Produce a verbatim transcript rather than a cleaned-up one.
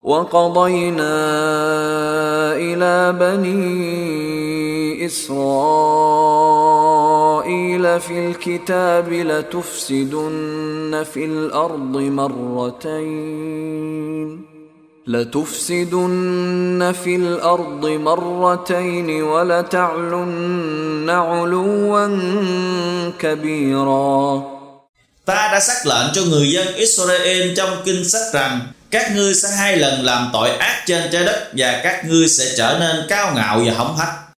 وقضينا إلى بني إسرائيل في الكتاب لتفسدن في الأرض مرتين لتفسدن في الأرض مرتين ولتعلن علوا كبيرا. Ta đã sắc lệnh cho người dân Israel trong kinh sách rằng các ngươi sẽ hai lần làm tội ác trên trái đất và các ngươi sẽ trở nên cao ngạo và hống hách.